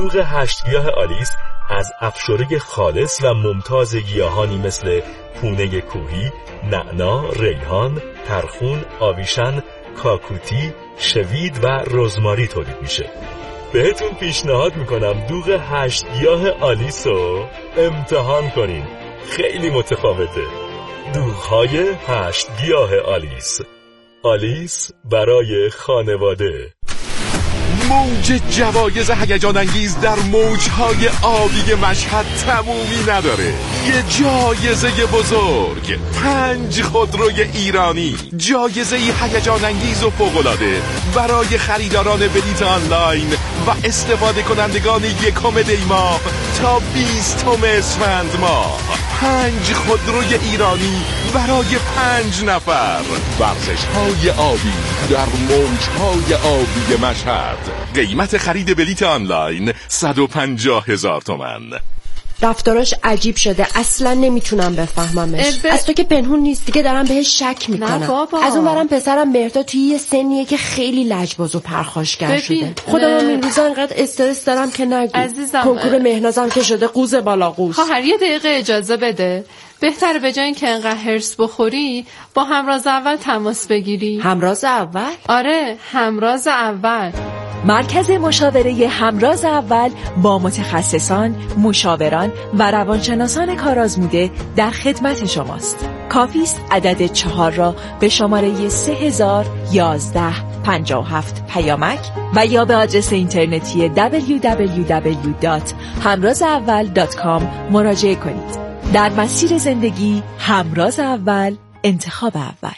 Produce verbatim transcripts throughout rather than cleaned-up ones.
دوغ هشت گیاه آلیس از افشاره خالص و ممتاز گیاهانی مثل پونه کوهی، نعنا، ریحان، ترخون، آویشن، کاکوتی، شوید و رزماری تولید میشه. بهتون پیشنهاد میکنم دوغ هشت گیاه آلیس رو امتحان کنین، خیلی متفاوته. دوغ‌های هشت گیاه آلیس، آلیس برای خانواده. موج جوایز هیجان انگیز در موجهای آبی مشهد تمومی نداره. یه جایزه بزرگ، پنج خودروی ایرانی، جایزه هیجان انگیز و فوق‌العاده برای خریداران بلیت آنلاین و استفاده کنندگان یکم دی ماه تا بیستم اسفند ماه. پنج خودروی ایرانی برای پنج نفر. ورزش‌های آبی در موجهای آبی مشهد. قیمت خرید بلیت آنلاین صد و پنجاه هزار تومان. رفتاراش عجیب شده، اصلا نمیتونم بفهممش. ب... از تو که پنهون نیست دیگه، دارم بهش شک میکنم. از اون برم پسرم مهرداد توی یه سنیه که خیلی لجباز و پرخاشگر شده. خودم این روزا انقدر استرس دارم که نگو. عزیزم کنکور مهنازم که شده قوز بالا قوز. خواهر یه دقیقه اجازه بده. بهتره به جای اینکه انقدر هرس بخوری با همراز اول تماس بگیری. همراز اول؟ آره، همراز اول. مرکز مشاوره همراز اول با متخصصان، مشاوران و روانشناسان کارآزموده در خدمت شماست. کافی است عدد چهار را به شماره سه هزار یازده پنجاه و هفت پیامک و یا به آدرس اینترنتی دبلیو دبلیو دبلیو دات همراز اول دات کام مراجعه کنید. در مسیر زندگی همراز اول، انتخاب اول.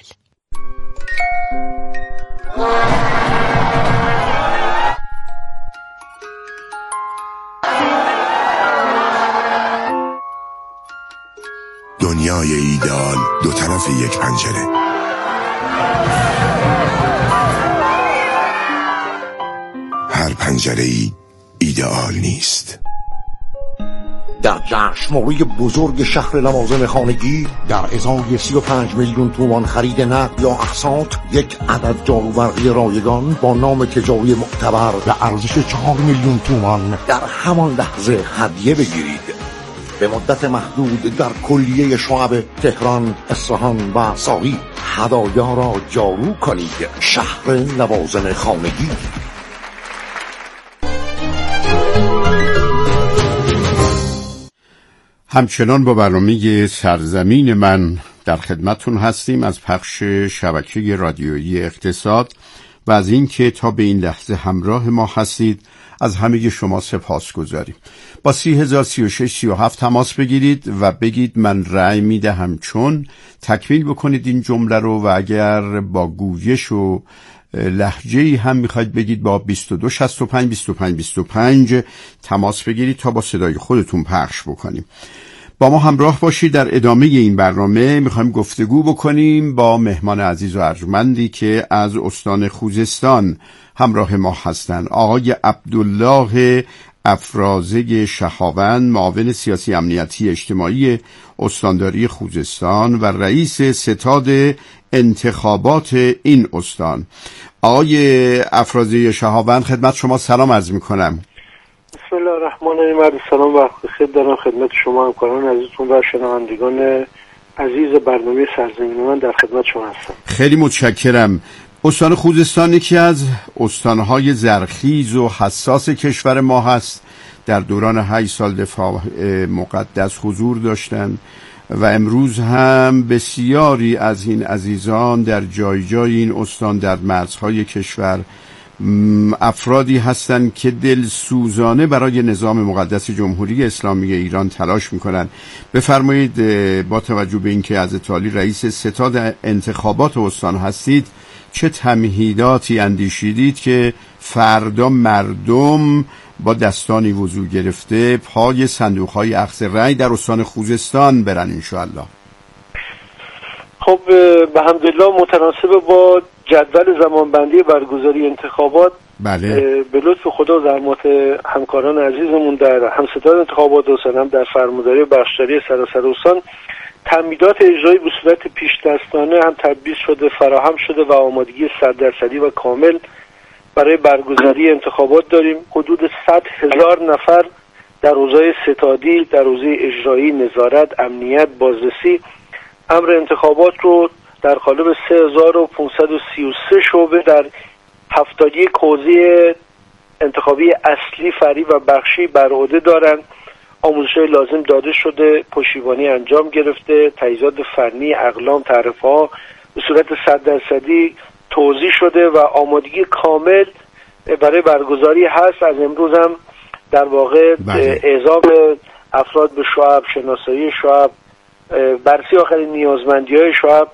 دنیای ایدئال دو طرف یک پنجره. هر پنجره‌ای ایدئال نیست. در جشنواره بزرگ شهر لوازم خانگی در ازای سی و پنج میلیون تومان خرید نقد یا اقساط، یک عدد جاروبرقی رایگان با نام تجاری معتبر و ارزش چهار میلیون تومان در همان لحظه هدیه بگیرید. به مدت محدود در کلیه شعب تهران، اصفهان و ساقی هدایا را جارو کنید. شهر لوازم خانگی. همچنان با برنامه سرزمین من در خدمتون هستیم از پخش شبکه رادیویی اقتصاد و از این که تا به این لحظه همراه ما هستید از همه شما سپاسگزاریم. با سی هزار سی و شش سی و هفت تماس بگیرید و بگید من رأی میدهم چون، تکمیل بکنید این جمله رو و اگر با گویش و لهجه‌ای هم میخواید بگید با بیست و دو شصت و پنج بیست و پنج بیست و پنج تماس بگیرید تا با صدای خودتون پخش بکنیم. با ما همراه باشید. در ادامه این برنامه میخوایم گفتگو بکنیم با مهمان عزیز و ارجمندی که از استان خوزستان همراه ما هستند. آقای عبدالله افرازه شهاوند، معاون سیاسی امنیتی اجتماعی استانداری خوزستان و رئیس ستاد انتخابات این استان. آقای افرازه شهاوند، خدمت شما سلام عرض میکنم. بسم الله الرحمن الرحیم. عرض سلام و خیر دارم خدمت شما همکاران عزیزتون و شنوندگان عزیز برنامه سرزمین من. در خدمت شما هستم. خیلی متشکرم. استان خوزستان یکی از استانهای زرخیز و حساس کشور ما هست. در دوران هشت سال دفاع مقدس حضور داشتند و امروز هم بسیاری از این عزیزان در جای جای این استان در مرزهای کشور افرادی هستند که دلسوزانه برای نظام مقدس جمهوری اسلامی ایران تلاش میکنند. بفرمایید با توجه به اینکه از تالی رئیس ستاد انتخابات استان هستید، چه تمهیداتی اندیشیدید که فردا مردم با دستانی وضو گرفته پای صندوق‌های اخذ رأی در استان خوزستان برن انشاءالله؟ خب به حمدالله متناسب با جدول زمانبندی برگزاری انتخابات، بله، به لطف خدا و زحمات همکاران عزیزمون در همستاد انتخابات استان هم در فرمانداری بخشداری سراسر استان، تمهیدات اجرایی به صورت پیش دستانه هم تدبیر شده، فراهم شده و آمادگی صد درصدی و کامل برای برگزاری انتخابات داریم. حدود صد هزار نفر در حوزه ستادی، در حوزه اجرایی، نظارت، امنیت، بازرسی امر انتخابات رو در قالب سه هزار و پانصد و سی و سه شعبه در هفتاد و یک حوزه انتخابی اصلی، فرعی و بخشی بر عهده دارند. آموزش‌های لازم داده شده، پشتیبانی انجام گرفته، تجهیزات فنی، اقلام، تعرفه‌ها به صورت صد درصدی توزیع شده و آمادگی کامل برای برگزاری هست. از امروز هم در واقع اعزام افراد به شعب، شناسایی شعب، بررسی آخرین نیازمندی‌های شعب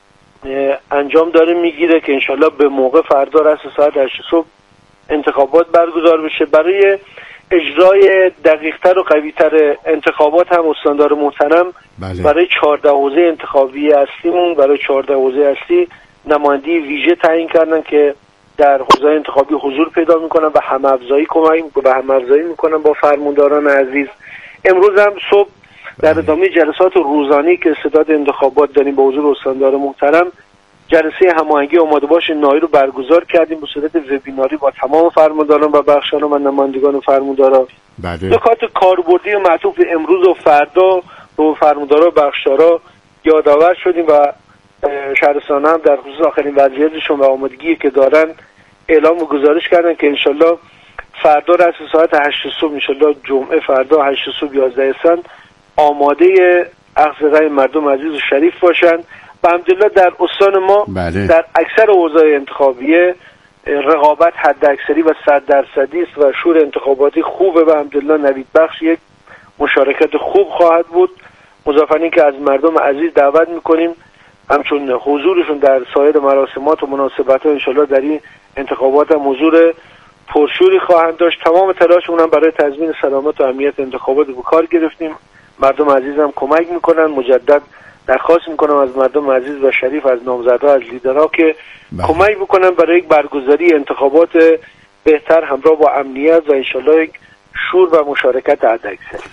انجام داره میگیره که انشالله به موقع فردا رأس ساعت هشت صبح انتخابات برگزار بشه. برای اجرای دقیق‌تر و قوی‌تر انتخابات هم استاندار محترم بله. برای چهارده حوزه انتخابی اصلیمون، برای چهارده حوزه اصلی نمایندگی ویژه تعیین کردن که در حوزه انتخابی حضور پیدا میکنن و هم افزایی کمک و هم افزایی میکنن با فرمانداران عزیز. امروز هم صبح در ادامه جلسات روزانه‌ای که استعداد انتخابات داریم با حضور استاندار محترم، جلسه هماهنگی آماده باش نهایی رو برگزار کردیم به صورت وبیناری با تمام فرمانداران و بخشیاران و نمایندگان فرمانداران. نکات کاربردی و معطوف امروز و فردا رو فرمانداران و بخشیاران یادآور شدیم و شهرستان هم در خصوص آخرین وضعیتشون و آمادگی که دارن اعلام و گزارش کردن که انشالله فردا رأس ساعت هشت صبح، انشالله جمعه فردا هشت صبح یازده اسفند آماده اخذ رأی مردم عزیز و شریف باشن. و الحمدلله در استان ما بله. در اکثر حوزه‌های انتخابیه رقابت حد اکثری و صد درصدی است و شور انتخاباتی خوبه و الحمدلله نوید بخش یک مشارکت خوب خواهد بود. مضافاً این که از مردم عزیز دعوت میکنیم همچون حضورشون در سایر مراسمات و مناسبت‌ها انشالله در این انتخابات هم حضور پرشوری خواهند داشت. تمام تلاشمون هم برای تضمین سلامت و امنیت انتخابات به کار گرفتیم. مردم عزیز هم کمک میکنن. مجدد درخواست میکنم از مردم عزیز و شریف، از نامزدها، از لیدرها که بله. کمک بکنن برای یک برگزاری انتخابات بهتر همراه با امنیت و انشالله یک شور و مشارکت حداکثری.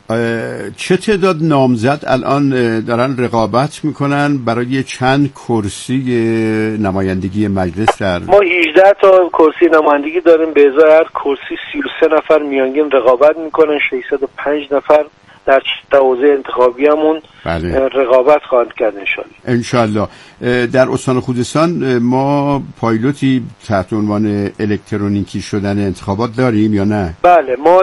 چه تعداد نامزد الان دارن رقابت میکنن برای چند کرسی نمایندگی مجلس؟ در ما هجده تا کرسی نمایندگی داریم، به ازای هر کرسی سی و سه نفر میانگین رقابت میکنن. ششصد و پنج نفر در حوزه انتخابی همون بله. رقابت خواهند کرد انشالله. انشالله. در استان خوزستان ما پایلوتی تحت عنوان الکترونیکی شدن انتخابات داریم یا نه؟ بله، ما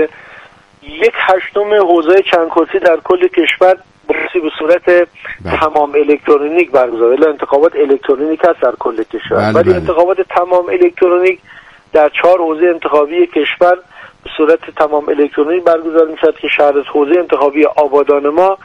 یک هشتم حوزه چند کرسی در کل کشور برسی به صورت بله. تمام الکترونیک برگزار. ولی انتخابات الکترونیک هست در کل کشور، ولی بله بله. انتخابات تمام الکترونیک در چهار حوزه انتخابی کشور به صورت تمام الکترونیک برگزار می‌شود که شهر حوزه انتخابی آبادان ما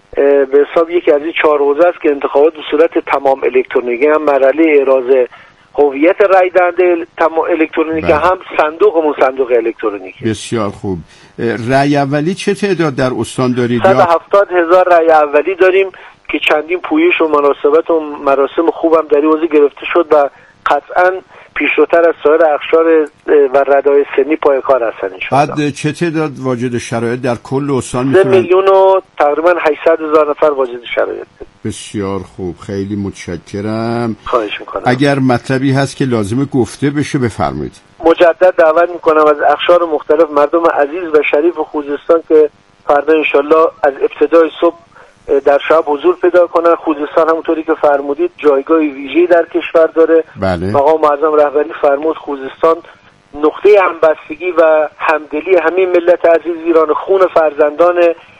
به حساب یکی از این چهار حوزه است که انتخابات به صورت تمام الکترونیکی هم مرحله اعراض هویت رای دهنده تمام الکترونیک بله. هم صندوقمون صندوق الکترونیکی. بسیار خوب. رای اولی چه تعداد در استان دارید؟ صد و هفتاد هزار رای اولی داریم که چندین پویش و مناسبت و مراسم خوبم در این حوزه گرفته شد و قطعاً پیشروتر از سایر اقشار و ردای سنی پای کار هستن انشاءالله. بعد چه تعداد واجد شرایط در کل استان میتونن؟ سه میلیون و تقریبا هشتصد هزار نفر واجد شرایط. بسیار خوب، خیلی متشکرم. خواهش میکنم. اگر مطلبی هست که لازمه گفته بشه بفرمایید. مجدد دعوت میکنم از اقشار مختلف مردم عزیز و شریف خوزستان که فردا انشالله از ابتدای صبح در شب حضور پیدا کنن. خوزستان همونطوری که فرمودید جایگاه ویژه‌ای در کشور داره. بله. مقام معظم رهبری فرمود خوزستان نقطه همبستگی و همدلی همه ملت عزیز ایران، خون فرزندان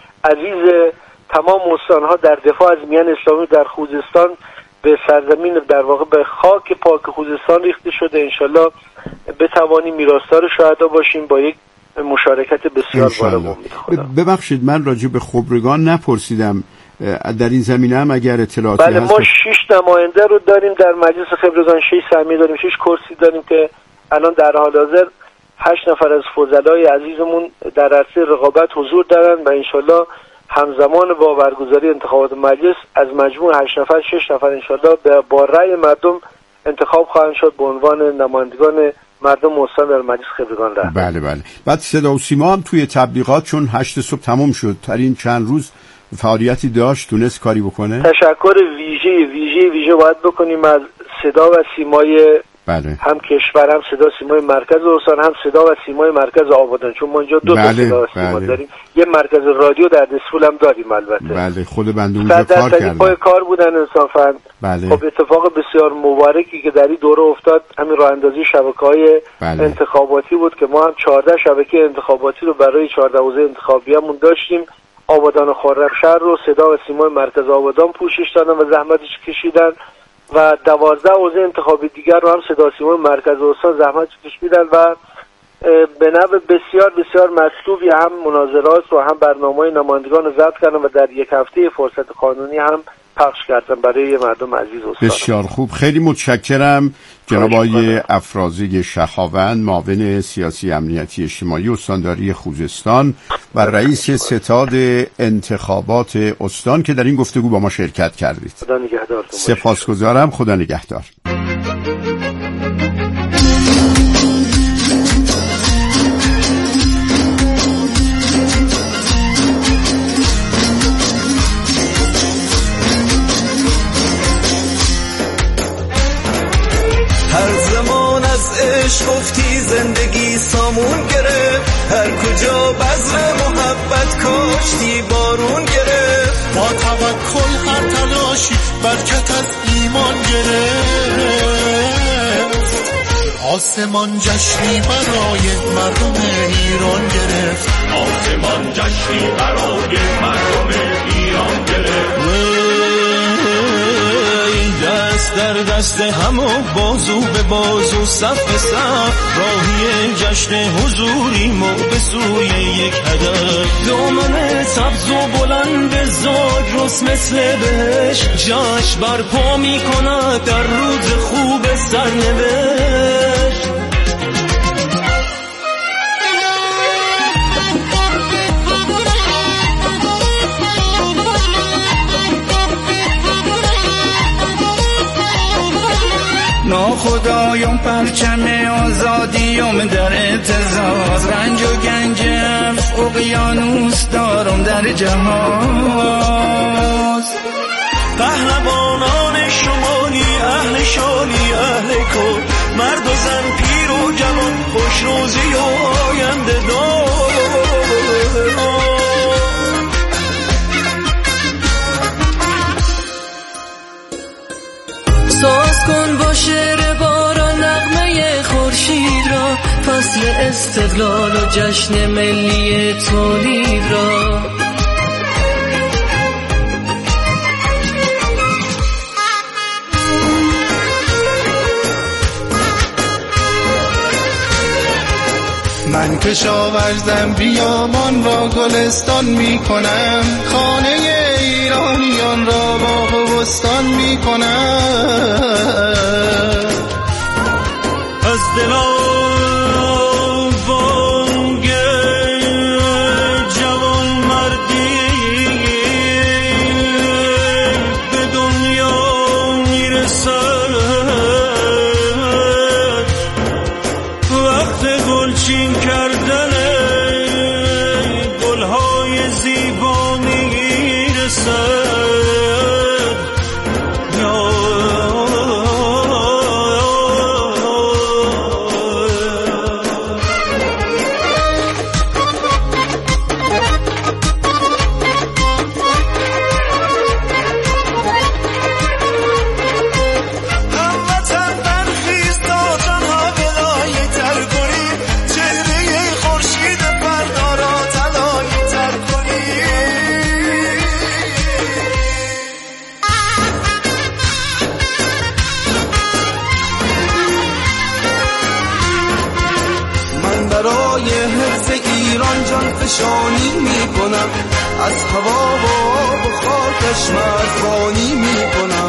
عزیز تمام استانها در دفاع از میان اسلامی در خوزستان به سرزمین در واقع به خاک پاک خوزستان ریخته شده. انشالله بتوانیم میراثدار شهدا باشیم با یک مشارکت بسیار بالا. ببخشید من راجع به خبرگان نپرسیدم، در این زمینه هم اگر اطلاعاتی بله هست. ما شش نماینده رو داریم در مجلس خبرگان، شش سهمیه داریم، شش کرسی داریم که الان در حال حاضر هشت نفر از فضلای عزیزمون در عرصه رقابت حضور دارن و انشالله همزمان با برگزاری انتخابات مجلس از مجموع هشت نفر شش نفر انشالله با رأی مردم انتخاب خواهند شد به عنوان نمایندگان مردم استان در مجلس خبرگان رهبری. بله بله. بعد صدا و سیما هم توی تبلیغات چون هشت صبح تموم شد در این چند روز فعالیتی داشت، تونست کاری بکنه؟ تشکر ویژه ویژه ویژه باید بکنیم از صدا و سیمای بله. هم کشور، هم صدا سیمای مرکز استان، هم صدا و سیمای مرکز آبادان، چون ما اینجا دو تا بله. صدا سیما بله. داریم. یه مرکز رادیو در دسفول هم داریم البته. بله خود بنده اونجا کار کردم. پای کار بودن انصافا. بله. خب اتفاق بسیار مبارکی که در این دوره افتاد همین راه اندازی شبکه‌های بله. انتخاباتی بود که ما هم چهارده شبکه انتخاباتی رو برای چهارده حوزه انتخابیمون داشتیم. آبادان و خرمشهر رو صدا و سیمای مرکز آبادان پوشش دادن و زحمتش کشیدن و دوازده حوزه انتخابی دیگر رو هم صدا سیمای مرکز استان زحمت کشیدن و به نوع بسیار بسیار مطلوبی هم مناظرات رو هم برنامه‌های نمایندگان رو ضبط کردن و در یک هفته فرصت قانونی هم پخش کردن برای مردم عزیز استان. بسیار خوب، خیلی متشکرم جناب آقای افرازی شهاوند، معاون سیاسی امنیتی اجتماعی استانداری خوزستان و رئیس ستاد انتخابات استان که در این گفتگو با ما شرکت کردید. خدا نگهدار. سپاسگزارم. خدا نگهدار. هر زمان از عشق گفتی زندگی سامون گرفت، هر کجا بذر محبت کاشتی بارون گرفت، با توکل هر تلاشی برکت از ایمان گرفت، آسمان جشنی برای مردم ایران گرفت، آسمان جشنی برای مردم ایران گرفت. دست در دست هم و بازو به بازو صف به صف، راهی جشن حضوریم و به سوی یک هدف، دامن سبز و بلند زاگرس مثل بهش جشن برپا می کند در روز خوب سرنوشت. ناخدایان پرچم آزادیم در اعتزاز، رنج و گنجم اقیانوس دارم در جهاز، پهلوانان شمالی اهل شالی اهل کل، مرد و زن پیر و جوان خوش روزی و آینده دار. ساز کن با شعر باران نغمه خورشید را، فصل استقلال و جشن ملی تولید را. من کشاورزم بیامان را گلستان می کنم، خانه ایرانیان را باغ و بستان می کنم، از دلم بانگ جوان مردی به دنیا می رسد، وقت گلچین کردن گلهای زیبا می رسد. فشانی می کنم، از هوا و آب و خاکش مرزبانی می کنم،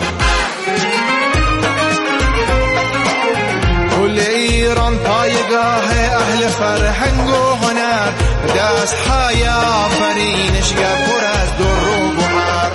کل ایران پایگاه اهل فرهنگ و هنر، دست های آفرینشگر پر از در و گوهر.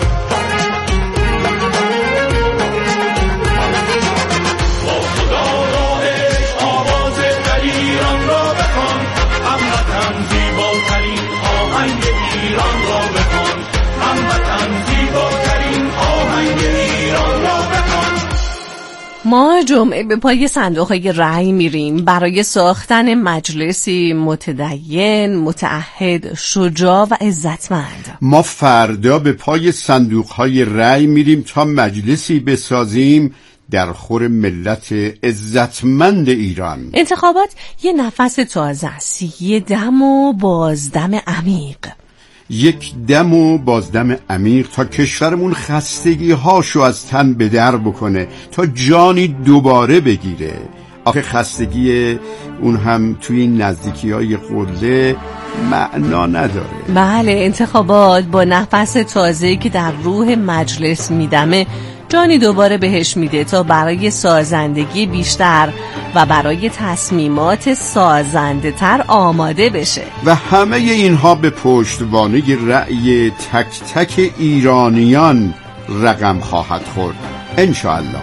با خدا راه آواز در ایران را بخوان، هموطن زیباترین آهنگ ایران را بخوان، هموطن زیباترین آهنگ ایران را بخوان. ما جمعه به پای صندوق‌های رأی میریم برای ساختن مجلسی متدین، متعهد، شجاع و عزتمند. ما فردا به پای صندوق‌های رأی میریم تا مجلسی بسازیم در خور ملت عزتمند ایران. انتخابات یه نفس تازه است، یه دم و بازدم عمیق. یک دم و بازدم عمیق تا کشورمون خستگی هاشو از تن به در بکنه، تا جانی دوباره بگیره. آخه خستگی اون هم توی این نزدیکی های قله معنا نداره. بله، انتخابات با نفس تازه‌ای که در روح مجلس میدمه جانی دوباره بهش میده تا برای سازندگی بیشتر و برای تصمیمات سازنده تر آماده بشه. و همه اینها به پشتوانه رأی تک تک ایرانیان رقم خواهد خورد انشاءالله.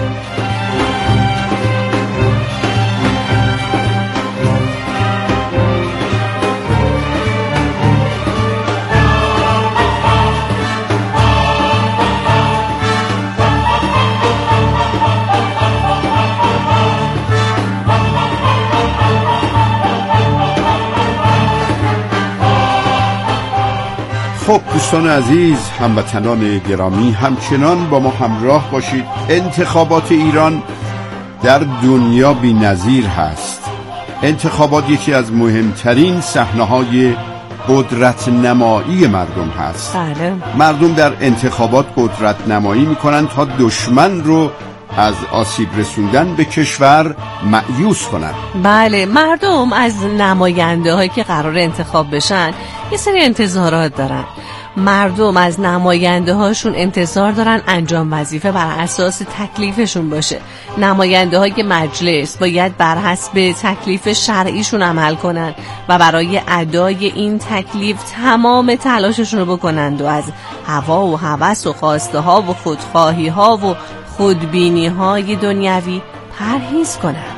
خب دوستان عزیز، هموطنان گرامی، همچنان با ما همراه باشید. انتخابات ایران در دنیا بی‌نظیر هست. انتخابات یکی از مهمترین صحنه‌های قدرت نمایی مردم هست. بله. مردم در انتخابات قدرت نمایی میکنن تا دشمن رو از آسیب رسوندن به کشور مأیوس کنن. بله، مردم از نماینده هایی که قرار انتخاب بشن یه سری انتظارات دارن. مردم از نماینده هاشون انتظار دارن انجام وظیفه بر اساس تکلیفشون باشه. نماینده های مجلس باید بر حسب تکلیف شرعیشون عمل کنن و برای ادای این تکلیف تمام تلاششون رو بکنند و از هوا و هوس و خواسته ها و خودخواهی ها و خودبینی های دنیوی پرهیز کنند.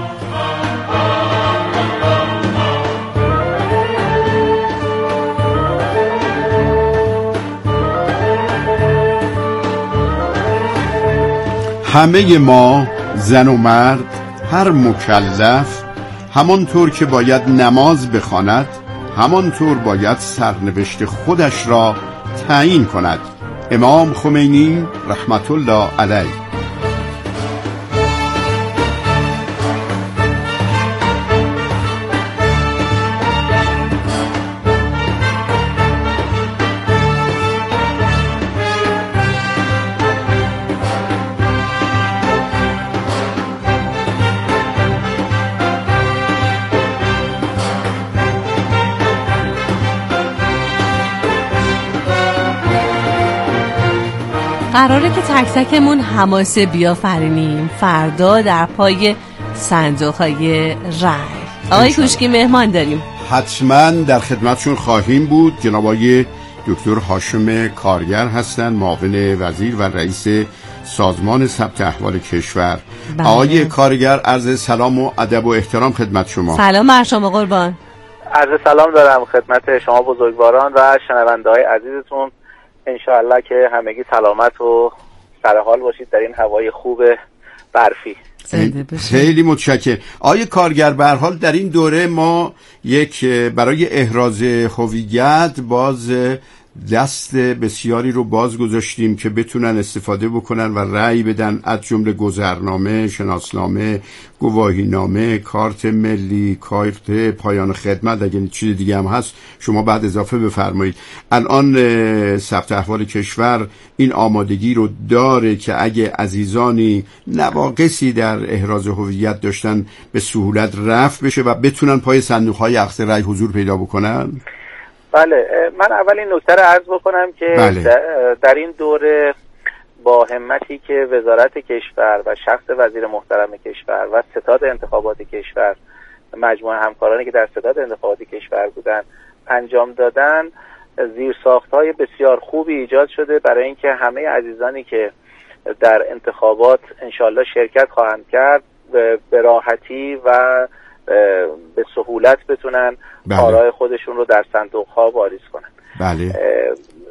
همه ما، زن و مرد، هر مکلف همانطور که باید نماز بخواند، همانطور باید سرنوشت خودش را تعیین کند. امام خمینی رحمت الله علیه. قراره که تک تکمون حماسه بیافرینیم فردا در پای صندوق‌های رأی. آقای کوشکی مهمان داریم. حتما در خدمتشون خواهیم بود. جناب آقای دکتر هاشم کارگر هستند، معاون وزیر و رئیس سازمان ثبت احوال کشور. بله. آقای کارگر، عرض سلام و ادب و احترام خدمت شما. سلام بر شما قربان. عرض سلام دارم خدمت شما بزرگواران و شنونده‌های عزیزتون. انشاءالله که همگی سلامت و سرحال باشید در این هوای خوب برفی. خیلی متشکرم. آقای کارگر، به هر حال در این دوره ما یک برای احراز هویت باز دست بسیاری رو باز گذاشتیم که بتونن استفاده بکنن و رأی بدن، از جمله گذرنامه، شناسنامه، گواهینامه، کارت ملی، کارت پایان خدمت. اگه چیز دیگه هم هست شما بعد اضافه بفرمایید. الان ثبت احوال کشور این آمادگی رو داره که اگه عزیزانی نواقصی در احراز هویت داشتن به سهولت رفع بشه و بتونن پای صندوق‌های اخذ رأی حضور پیدا بکنن. بله، من اول این نکته رو عرض بکنم که بله. در این دوره با همتی که وزارت کشور و شخص وزیر محترم کشور و ستاد انتخابات کشور، مجموعه همکارانی که در ستاد انتخابات کشور بودن انجام دادن، زیرساخت‌های بسیار خوبی ایجاد شده برای اینکه همه عزیزانی که در انتخابات انشالله شرکت خواهند کرد به راحتی و به سهولت بتونن بله. آرای خودشون رو در صندوق ها واریز کنن. بله.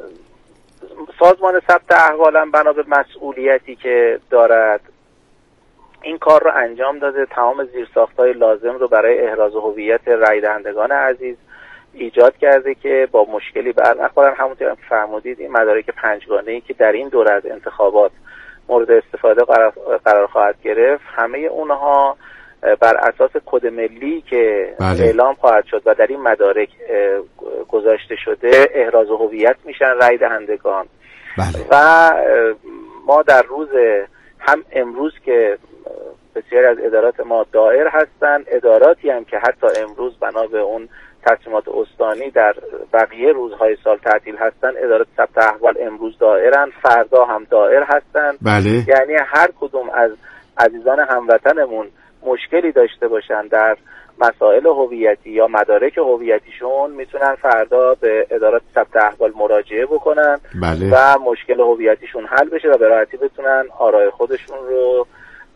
سازمان ثبت احوالم بنا به مسئولیتی که دارد این کار رو انجام داده، تمام زیرساخت‌های لازم رو برای احراز هویت رای دهندگان عزیز ایجاد کرده که با مشکلی بر نخورن. همونطور هم فرمودید این مدارک پنجگانه‌ای که در این دوره از انتخابات مورد استفاده قرار, قرار خواهد گرفت، همه اونها بر اساس کد ملی که بله. اعلام خواهد شد و در این مدارک گذاشته شده احراز هویت میشن رای دهندگان. بله. و ما در روز هم امروز که بسیاری از ادارات ما دائر هستن، اداراتی هم که حتی امروز بنا به اون تصمیمات استانی در بقیه روزهای سال تعطیل هستن، ادارات ثبت احوال امروز دائرن، فردا هم دائر هستن. بله. یعنی هر کدوم از عزیزان هموطنمون مشکلی داشته باشن در مسائل هویتی یا مدارک هویتیشون میتونن فردا به ادارات ثبت احوال مراجعه بکنن. بله. و مشکل هویتیشون حل بشه و به راحتی بتونن آرای خودشون رو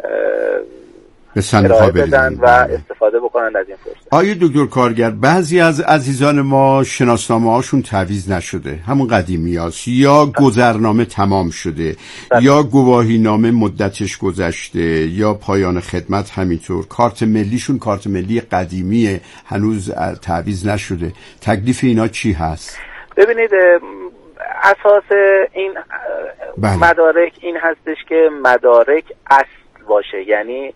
به صندوق بدن و استفاده بکنن از این فرصت. آیا دکتر کارگر بعضی از عزیزان ما شناسنامه هاشون تعویض نشده، همون قدیمی هاست، یا گذرنامه تمام شده بله. یا گواهی نامه مدتش گذشته، یا پایان خدمت همینطور، کارت ملیشون کارت ملی قدیمیه هنوز تعویض نشده، تکلیف اینا چی هست؟ ببینید اساس این بله. مدارک این هستش که مدارک اصل باشه، یعنی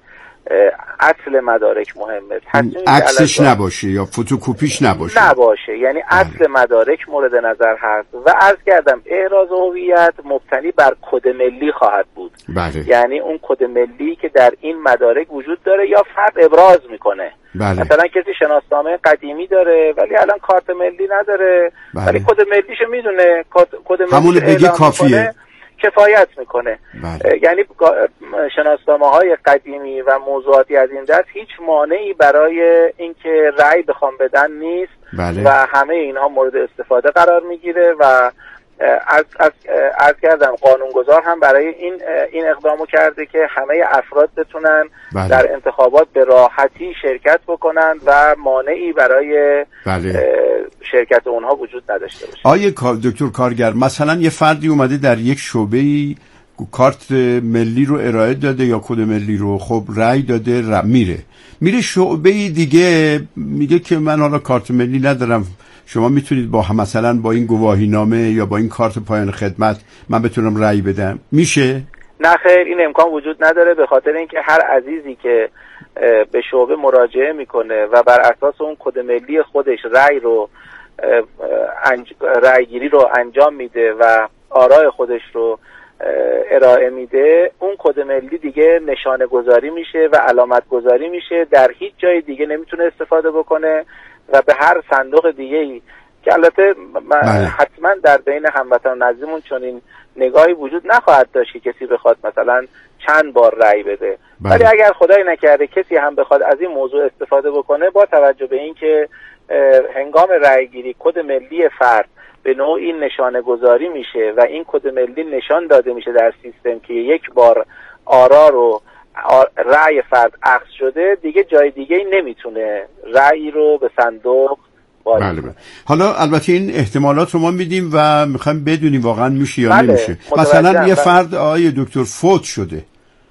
اصل مدارک مهمه، عکسش نباشه یا فتوکپیش نباشه نباشه یعنی اصل مدارک مورد نظر هست. و عرض کردم احراز هویت مبتنی بر کد ملی خواهد بود. بله. یعنی اون کد ملی که در این مدارک وجود داره یا فرد ابراز میکنه. بله. مثلا کسی شناسنامه قدیمی داره ولی الان کارت ملی نداره. بله. ولی کد ملیشو میدونه، کد ملی همون بگی کافیه، کفایت میکنه. بله. یعنی شناسنامه های قدیمی و موضوعاتی از این دست هیچ مانعی برای اینکه رأی بخوام بدن نیست. بله. و همه اینها مورد استفاده قرار میگیره و از از از کردم قانونگذار هم برای این این اقدامو کرده که همه افراد بتونن بله. در انتخابات به راحتی شرکت بکنن و مانعی برای بله. شرکت اونها وجود نداشته باشه. آیه دکتر کارگر مثلا یه فردی اومده در یک شعبه‌ای کارت ملی رو ارائه داده یا کد ملی رو، خب رأی داده ر... میره میره شعبه‌ای دیگه میگه که من حالا کارت ملی ندارم، شما میتونید با مثلا با این گواهی نامه یا با این کارت پایان خدمت من بتونم رأی بدم، میشه؟ نه خیر، این امکان وجود نداره، به خاطر اینکه هر عزیزی که به شعبه مراجعه میکنه و بر اساس اون کد ملی خودش رأی رو انج... رأی گیری رو انجام میده و آرای خودش رو ارائه میده، اون کد ملی دیگه نشانه گذاری میشه و علامت گذاری میشه، در هیچ جای دیگه نمیتونه استفاده بکنه و به هر صندوق دیگه‌ای که البته حتما در بین هموطنان نزدیمون چنین نگاهی وجود نخواهد داشت که کسی بخواد مثلا چند بار رأی بده. بله. ولی اگر خدای نکرده کسی هم بخواد از این موضوع استفاده بکنه، با توجه به اینکه هنگام رأی گیری کد ملی فرد به نوعی نشانه گذاری میشه و این کد ملی نشان داده میشه در سیستم که یک بار آرا رو رأی فرد اخذ شده، دیگه جای دیگه نمیتونه رأی رو به صندوق وارد. بله بله. حالا البته این احتمالات رو ما میدیم و میخوایم بدونیم واقعا میشه یا بله. نمیشه. مثلا یه فرد آقای دکتر فوت شده،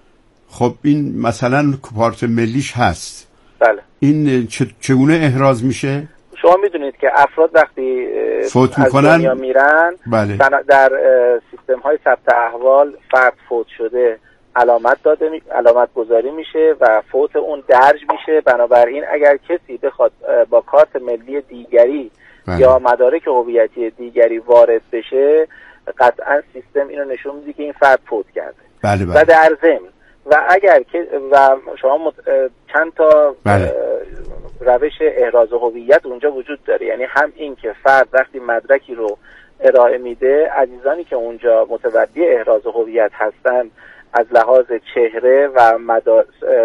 خب این مثلا کارت ملیش هست، بله. این چگونه احراز میشه؟ شما میدونید که افراد وقتی فوت از میکنن دنیا میرن بله. در سیستم های ثبت احوال فرد فوت شده علامت داده می... علامت گذاری میشه و فوت اون درج میشه. بنابراین اگر کسی بخواد با کارت ملی دیگری بله. یا مدارک هویتی دیگری وارد بشه، قطعا سیستم اینو نشون میده که این فرد فوت کرده. بله بله. و در ضمن و اگر که و شما مت... چند تا بله. روش احراز هویت اونجا وجود داره، یعنی هم این که فرد وقتی مدرکی رو ارائه میده، عزیزانی که اونجا متولی احراز هویت هستن از لحاظ چهره و مدا...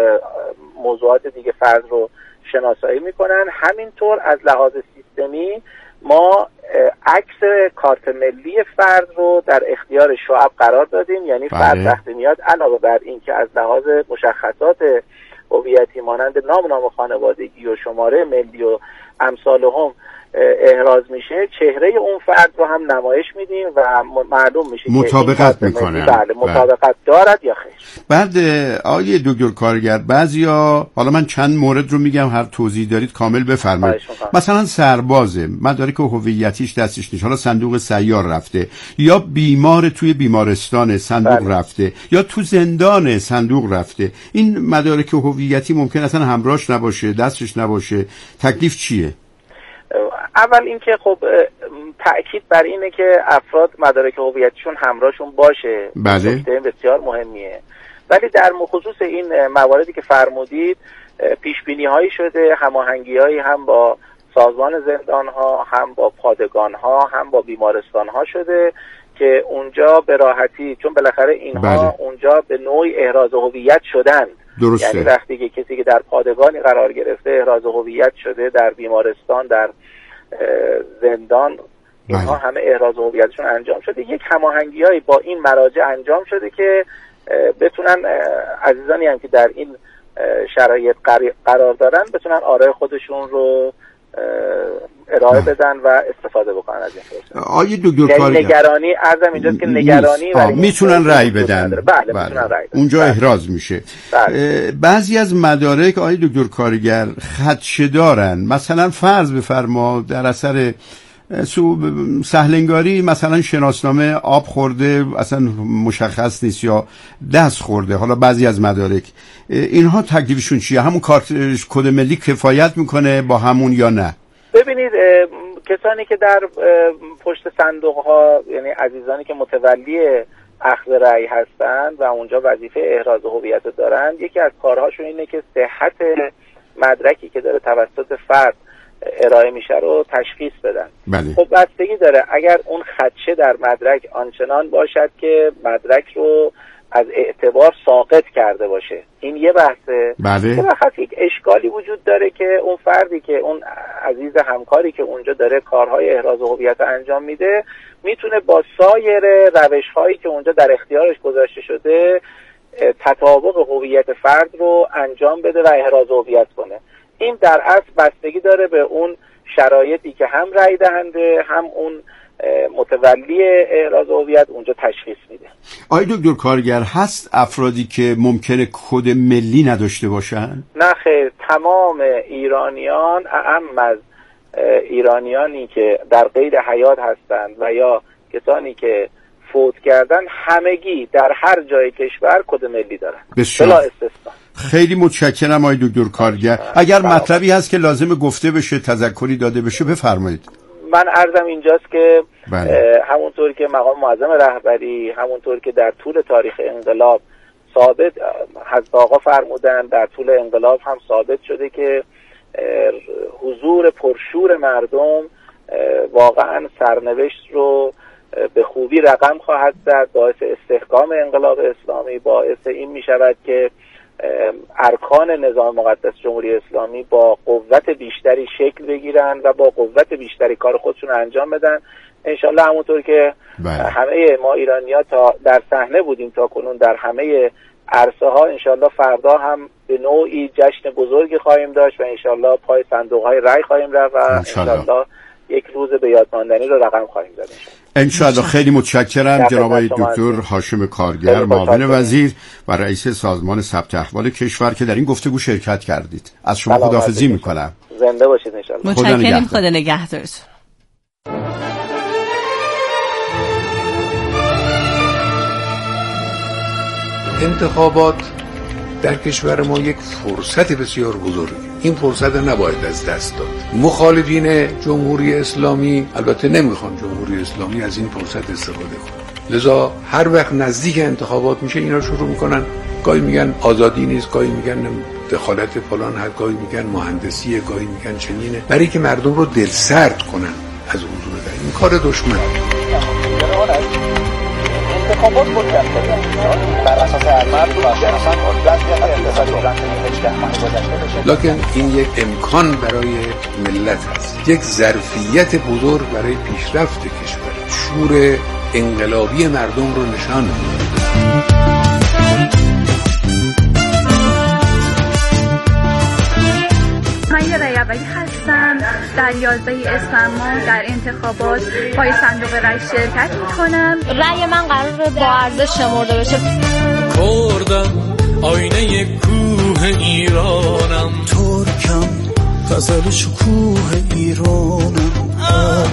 موضوعات دیگه فرد رو شناسایی میکنن. همینطور از لحاظ سیستمی ما عکس کارت ملی فرد رو در اختیار شعب قرار دادیم، یعنی بله. فرد وقتی میاد علاوه بر این که از لحاظ مشخصات هویتی مانند نام نام خانوادگی و شماره ملی و امثالهم احراز میشه، چهره اون فرد رو هم نمایش میدیم و معلوم میشه مطابقت میکنه. بله مطابقت دارد یا خیر. بعد آیه دکتر کارگر، بعضیا، حالا من چند مورد رو میگم، هر توضیح دارید کامل بفرمایید. مثلا سربازه، مدارک هویتیش دستش نیست، حالا صندوق سیار رفته، یا بیمار توی بیمارستان صندوق بله. رفته، یا تو زندان صندوق رفته، این مدارک هویتی ممکن اصلا همراهش نباشه، دستش نباشه، تکلیف چیه؟ اول اینکه خب تأکید بر اینه که افراد مدارک هویتیشون همراهشون باشه. بله. نکته بسیار مهمیه. ولی در خصوص این مواردی که فرمودید پیش بینی هایی شده، هماهنگی هایی هم با سازمان زندان ها، هم با پادگان ها، هم با بیمارستان ها شده که اونجا به راحتی، چون بالاخره اینها بله. اونجا به نوعی احراز هویت شدند. درسته. یعنی وقتی که کسی که در پادگانی قرار گرفته احراز هویت شده، در بیمارستان، در زندان، اینها بله. همه احراز هویتشون انجام شده. یک هماهنگی‌هایی با این مراجع انجام شده که بتونن عزیزانی هم که در این شرایط قرار دارن بتونن آرای خودشون رو ارائه بدن و استفاده بکنن از این فرصت. آیه دکتر کارگر، نگرانی عرضم اینجاست که نگرانی ولی میتونن رأی بدن. بله, بله. میتونن رأی بدن. اونجا بله. احراز میشه. بله. بعضی از مدارک آیه دکتر کارگر خدشه دارن، مثلا فرض بفرما در اثر سو سهلنگاری مثلا شناسنامه آب خورده، اصلا مشخص نیست، یا دست خورده، حالا بعضی از مدارک اینها تکلیفشون چیه؟ همون کارت کد ملی کفایت میکنه با همون یا نه؟ ببینید کسانی که در پشت صندوق ها، یعنی عزیزانی که متولی اخذ رأی هستند و اونجا وظیفه احراز هویت دارن، یکی از کارهاشون اینه که صحت مدرکی که داره توسط فرد ارائه میشه رو تشخیص بدن. بله. خب بستگی داره، اگر اون خدشه در مدرک آنچنان باشد که مدرک رو از اعتبار ساقط کرده باشه، این یه بحثه. بله. فقط یک اشکالی وجود داره که اون فردی که اون عزیز همکاری که اونجا داره کارهای احراز هویت انجام میده میتونه با سایر روش‌هایی که اونجا در اختیارش گذاشته شده تطابق هویت فرد رو انجام بده و احراز هویت کنه. این در اصل بستگی داره به اون شرایطی که هم رای دهنده هم اون متولی احراز هویت اونجا تشخیص میده. آیا دکتر کارگر هست افرادی که ممکنه کد ملی نداشته باشن؟ نه خیر، تمام ایرانیان، اعم از ایرانیانی که در قید حیات هستند و یا کسانی که فوت کردن، همگی در هر جای کشور کد ملی دارن بلا استثنا. خیلی متشکرم آقای دکتر کارگر. اگر مطلبی هست که لازم گفته بشه، تذکری داده بشه، بفرمایید. من عرضم اینجاست که همونطور که مقام معظم رهبری، همونطور که در طول تاریخ انقلاب ثابت حضرت آقا فرمودن، در طول انقلاب هم ثابت شده که حضور پرشور مردم واقعا سرنوشت رو به خوبی رقم خواهد زد، باعث استحکام انقلاب اسلامی، باعث این می شود که ارکان نظام مقدس جمهوری اسلامی با قوت بیشتری شکل بگیرن و با قوت بیشتری کار خودشون انجام بدن. انشالله همونطور که بله. همه ما ایرانی‌ها تا در صحنه بودیم تا کنون در همه عرصه ها، انشالله فردا هم به نوعی جشن بزرگی خواهیم داشت و انشالله پای صندوق های رای خواهیم رفت و انشالله یک روز به یاد ماندنی رو رقم خواهیم زد انشالله. خیلی متشکرم جناب آقای دکتر هاشم کارگر، معاون وزیر و رئیس سازمان ثبت احوال کشور که در این گفتگو شرکت کردید. از شما خداحافظی میکنم. زنده باشید انشالله. متشکرم. خدا نگهدارتون. انتخابات در کشور ما یک فرصت بسیار بزرگه. این فرصت نباید از دست داد. مخالفین جمهوری اسلامی البته نمیخوان جمهوری اسلامی از این فرصت استفاده کنه، لذا هر وقت نزدیک انتخابات میشه اینا شروع میکنن، گاهی میگن آزادی نیست، گاهی میگن دخالت فلان، هر گاهی میگن مهندسیه، گاهی میگن چنینه، برای که مردم رو دلسرد کنن از حضور در این کار دشمن. انتخابات متأخرن بر اساس مرد و لکن این یک امکان برای ملت است، یک ظرفیت بزرگ برای پیشرفت کشور، شور انقلابی مردم رو نشان میده. من یه رای اولی هستم در یازده اسفند ماه در انتخابات پای صندوق رای شرکت میکنم. رأی من قراره با ارزش شمرده بشه. کردم آینه کوه ایرانم، ترکم غزل شکوه ایرانم.